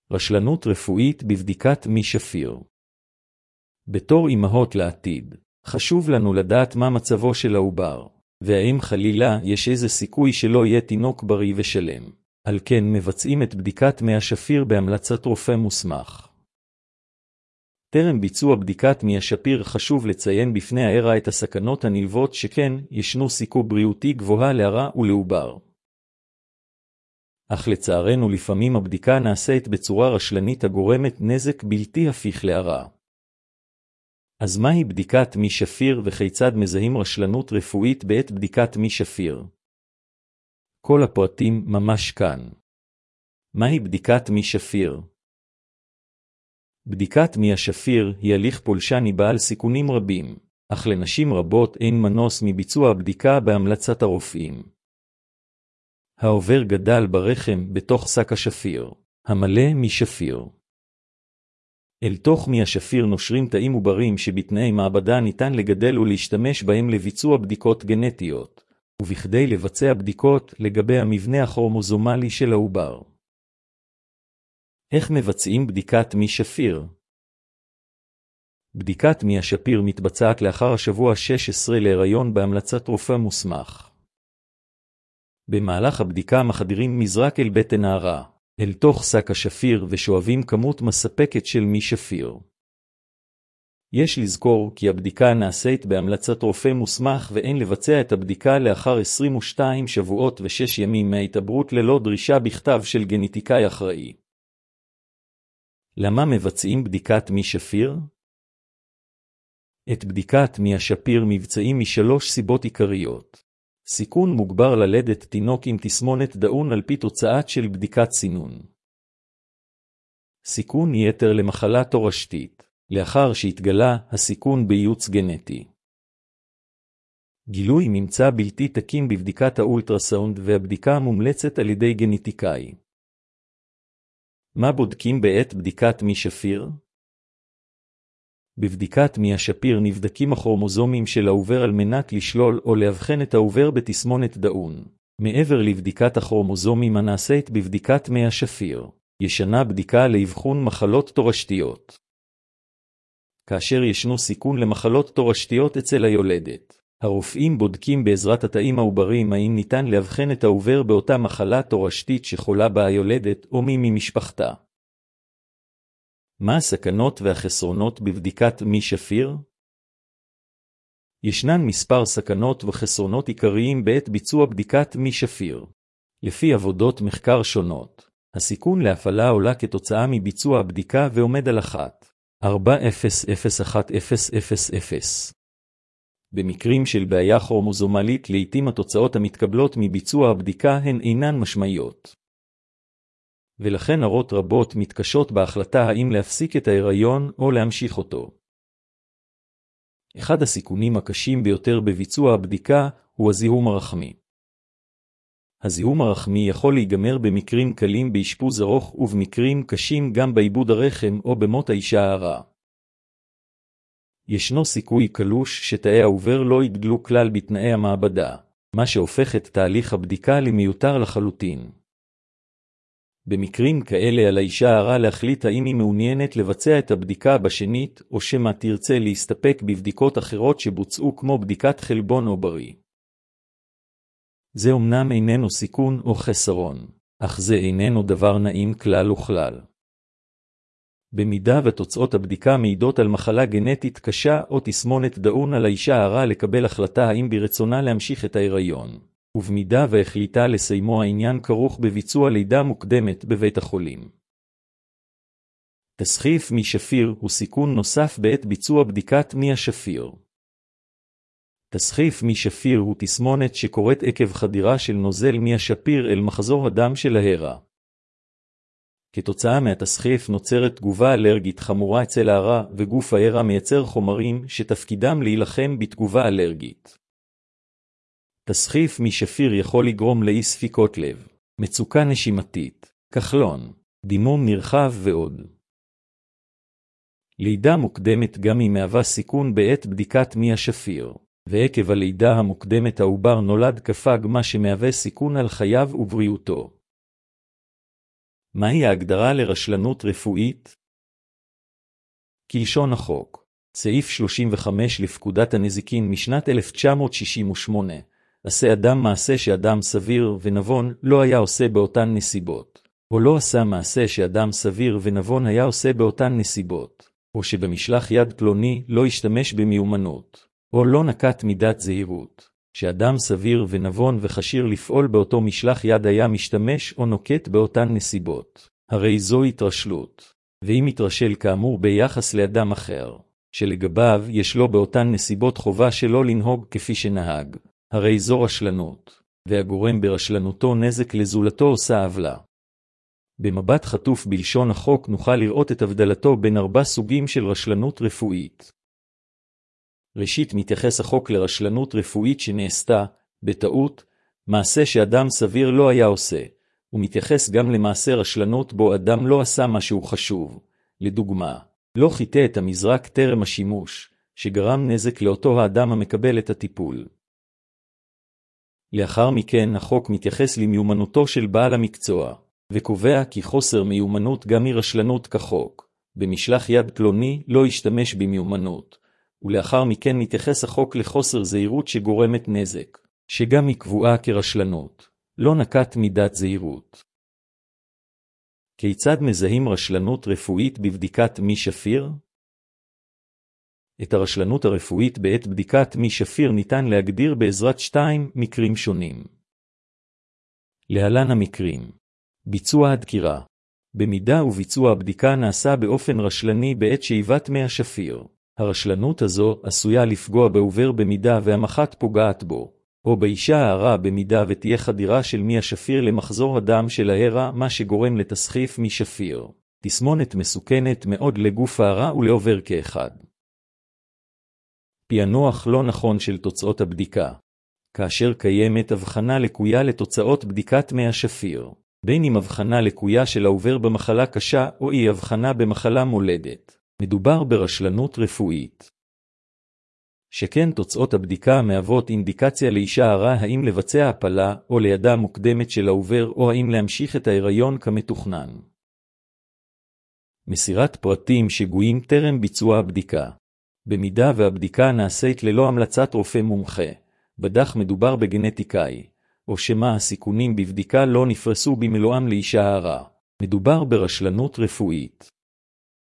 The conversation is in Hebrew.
רשלנות רפואית בבדיקת מי שפיר. בתור אמהות לעתיד, חשוב לנו לדעת מה מצבו של העובר, והאם חלילה יש איזה סיכוי שלא יהיה תינוק בריא ושלם. על כן מבצעים את בדיקת מי השפיר בהמלצת רופא מוסמך. טרם ביצוע בדיקת מי השפיר חשוב לציין בפני ההרה את הסכנות הנלוות שכן ישנו סיכוי בריאותי גבוה להרה ולעובר. אך לצערנו לפעמים הבדיקה נעשית בצורה רשלנית הגורמת נזק בלתי הפיך להרה. אז מהי בדיקת מי שפיר וכיצד מזהים רשלנות רפואית בעת בדיקת מי שפיר? כל הפרטים ממש כאן. מהי בדיקת מי שפיר? בדיקת מי השפיר היא הליך פולשני בעל סיכונים רבים, אך לנשים רבות אין מנוס מביצוע הבדיקה בהמלצת הרופאים. העובר גדל ברחם בתוך שק השפיר, המלא מי שפיר. אל תוך מי השפיר נושרים תאים עוברים שבתנאי מעבדה ניתן לגדל ולהשתמש בהם לביצוע בדיקות גנטיות, ובכדי לבצע בדיקות לגבי המבנה הכרומוזומלי של העובר. איך מבצעים בדיקת מי שפיר? בדיקת מי השפיר מתבצעת לאחר השבוע 16 להיריון בהמלצת רופא מוסמך. במהלך הבדיקה מחדירים מזרק אל בטן הערה, אל תוך שק השפיר ושואבים כמות מספקת של מי שפיר. יש לזכור כי הבדיקה נעשית בהמלצת רופא מוסמך ואין לבצע את הבדיקה לאחר 22 שבועות ו6 ימים מההתעברות ללא דרישה בכתב של גנטיקאי אחראי. למה מבצעים בדיקת מי שפיר? את בדיקת מי השפיר מבצעים משלוש סיבות עיקריות. סיכון מוגבר ללדת תינוק עם תסמונת דאון על פי תוצאת של בדיקת סינון. סיכון יתר למחלה תורשתית, לאחר שהתגלה הסיכון בייעוץ גנטי. גילוי ממצא בלתי תקין בבדיקת האולטרסאונד והבדיקה המומלצת על ידי גנטיקאי. מה בודקים בעת בדיקת מי שפיר? בבדיקת מי השפיר נבדקים הכרומוזומים של העובר על מנת לשלול או להבחן את העובר בתסמונת דאון. מעבר לבדיקת הכרומוזומים הנעשית בבדיקת מי השפיר, ישנה בדיקה לאבחון מחלות תורשתיות. כאשר ישנו סיכון למחלות תורשתיות אצל היולדת, הרופאים בודקים בעזרת התאים העובריים האם ניתן להבחן את העובר באותה מחלה תורשתית שחולה בה היולדת או מי ממשפחתה. מה הסכנות והחסרונות בבדיקת מי שפיר? ישנן מספר סכנות וחסרונות עיקריים בעת ביצוע בדיקת מי שפיר. לפי עבודות מחקר שונות, הסיכון להפלה עולה כתוצאה מביצוע הבדיקה ועומד על 1.400100. במקרים של בעיה כרומוזומלית לעתים התוצאות המתקבלות מביצוע הבדיקה הן אינן משמעיות. ולכן הרות רבות מתקשות בהחלטה האם להפסיק את ההיריון או להמשיך אותו. אחד הסיכונים הקשים ביותר בביצוע הבדיקה הוא הזיהום הרחמי. הזיהום הרחמי יכול להיגמר במקרים קלים באשפוז ארוך ובמקרים קשים גם בעיבוד הרחם או במות האישה ההרה. ישנו סיכוי קלוש שתאי העובר לא יתגלו כלל בתנאי המעבדה, מה שהופך את תהליך הבדיקה למיותר לחלוטין. במקרים כאלה על האישה ההרה להחליט האם היא מעוניינת לבצע את הבדיקה בשנית או שמא תרצה להסתפק בבדיקות אחרות שבוצעו כמו בדיקת חלבון עוברי. זה אומנם איננו סיכון או חסרון, אך זה איננו דבר נעים כלל וכלל. במידה ותוצאות הבדיקה מעידות על מחלה גנטית קשה או תסמונת דאון על האישה ההרה לקבל החלטה האם ברצונה להמשיך את ההיריון. ובמידה והחליטה לסיימו העניין כרוך בביצוע לידה מוקדמת בבית החולים. תסחיף מי שפיר הוא סיכון נוסף בעת ביצוע בדיקת מי השפיר. תסחיף מי שפיר הוא תסמונת שקורית עקב חדירה של נוזל מי השפיר אל מחזור הדם של ההרה. כתוצאה מהתסחיף נוצרת תגובה אלרגית חמורה אצל ההרה וגוף ההרה מייצר חומרים שתפקידם להילחם בתגובה אלרגית. תסחיף מי שפיר יכול לגרום לאי ספיקות לב, מצוקה נשימתית, כחלון, דימום נרחב ועוד. לידה מוקדמת גם היא מהווה סיכון בעת בדיקת מי השפיר, ועקב הלידה המוקדמת העובר נולד כפג מה שמהווה סיכון על חייו ובריאותו. מהי ההגדרה לרשלנות רפואית? כלשון החוק. סעיף 35 לפקודת הנזיקין משנת 1968, עשה אדם מעשה שאדם סביר ונבון לא היה עושה באותן נסיבות, או לא עשה מעשה שאדם סביר ונבון היה עושה באותן נסיבות, או שבמשלח יד פלוני לא השתמש במיומנות, או לא נקט מידת זהירות, שאדם סביר ונבון וחשיר לפעול באותו משלח יד היה משתמש או נוקט באותן נסיבות. הרי זו התרשלות, ואם יתרשל כאמור ביחס לאדם אחר, שלגביו יש לו באותן נסיבות חובה שלא לנהוג כפי שנהג, הרי זו רשלנות, והגורם ברשלנותו נזק לזולתו עושה עוולה. במבט חטוף בלשון החוק נוכל לראות את הבדלתו בין 4 סוגים של רשלנות רפואית. ראשית, מתייחס החוק לרשלנות רפואית שנעשתה, בטעות, מעשה שאדם סביר לא היה עושה, ומתייחס גם למעשה רשלנות בו אדם לא עשה משהו חשוב, לדוגמה, לא חיטא את המזרק טרם השימוש, שגרם נזק לאותו האדם המקבל את הטיפול. לאחר מכן החוק מתייחס למיומנותו של בעל המקצוע, וקובע כי חוסר מיומנות גם היא רשלנות כחוק, במשלח יד פלוני לא ישתמש במיומנות, ולאחר מכן מתייחס החוק לחוסר זהירות שגורמת נזק, שגם היא קבועה כרשלנות, לא נקט מידת זהירות. כיצד מזהים רשלנות רפואית בבדיקת מי שפיר? את הרשלנות הרפואית בעת בדיקת מי שפיר ניתן להגדיר בעזרת 2 מקרים שונים. להלן המקרים. ביצוע הדקירה. במידה וביצוע הבדיקה נעשה באופן רשלני בעת שאיבת מי השפיר, הרשלנות הזו עשויה לפגוע בעובר במידה והמחט פוגעת בו, או באישה הערה במידה ותהיה חדירה של מי השפיר למחזור הדם של הערה, מה שגורם לתסחיף מי שפיר. תסמונת מסוכנת מאוד לגוף הערה ולעובר כאחד. פענוח לא נכון של תוצאות הבדיקה. כאשר קיימת הבחנה לקויה לתוצאות בדיקת מי השפיר, בין אם הבחנה לקויה של העובר במחלה קשה או אי הבחנה במחלה מולדת, מדובר ברשלנות רפואית. שכן תוצאות הבדיקה מהוות אינדיקציה לאישה הרה האם לבצע הפלה או לידה מוקדמת של העובר או האם להמשיך את ההיריון כמתוכנן. מסירת פרטים שגויים טרם ביצוע הבדיקה. במידה והבדיקה נעשית ללא המלצת רופא מומחה, בדרך מדובר בגנטיקאי, או שמה הסיכונים בבדיקה לא נפרסו במלואם לאישה הרה, מדובר ברשלנות רפואית.